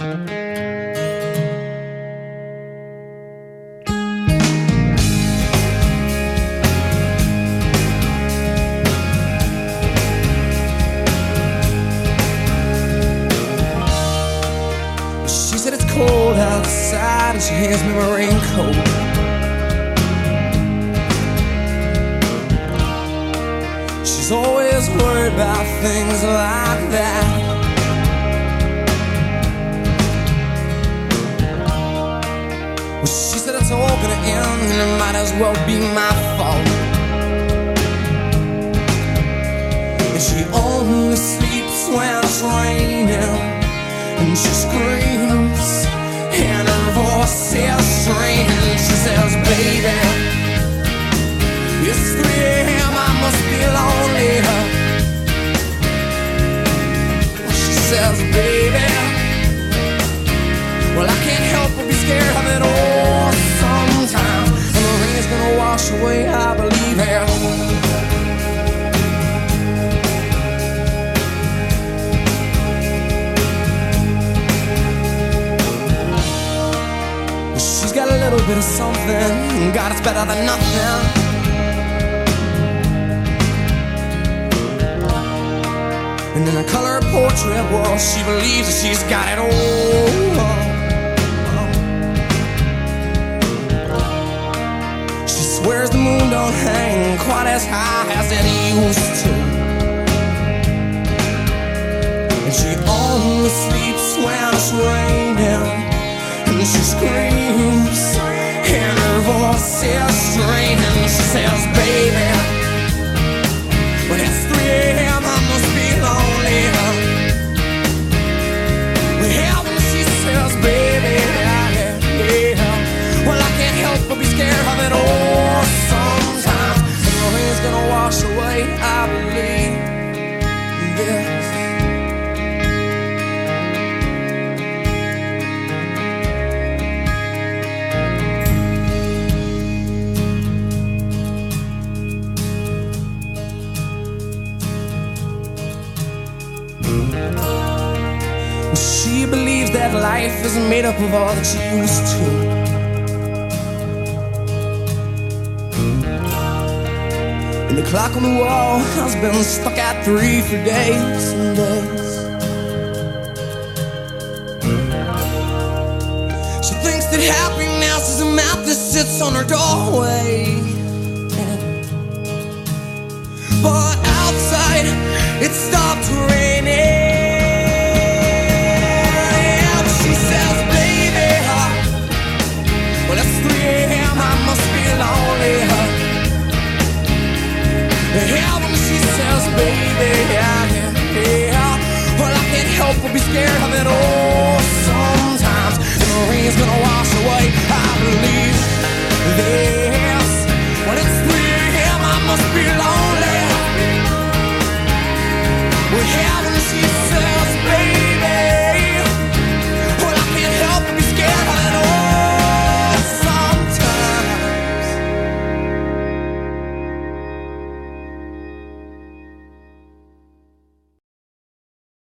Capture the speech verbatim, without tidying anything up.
She said it's cold outside and she hands me my raincoat. She's always worried about things like that. Well, she said it's all gonna end and it might as well be my fault. And she only sleeps when it's raining. And she screams, and her voice is strange. She says, baby, it's three a m, I must be lonely. She says, baby, well, I can't help but be scared of it all sometimes. And the rain's gonna wash away, I believe it. Got a little bit of something, God, it's better than nothing. And in a color portrait, well, she believes that she's got it all. She swears the moon don't hang quite as high as it used to. And she only sleeps when it's raining. And she screams, and her voice is strange. And she says, baby, when it's three a m, I must be lonely. Well, when she says, baby, yeah, yeah, well, I can't help but be scared of it all sometimes. And the rain's gonna wash away, I believe this. She believes that life is made up of all that she used to. And the clock on the wall has been stuck at three for days and days. She thinks that happiness is a map that sits on her doorway. But outside, it stopped raining. Yeah, when she says, baby, yeah, yeah, yeah, well, I can't help but be scared of it all sometimes. And the rain's gonna wash away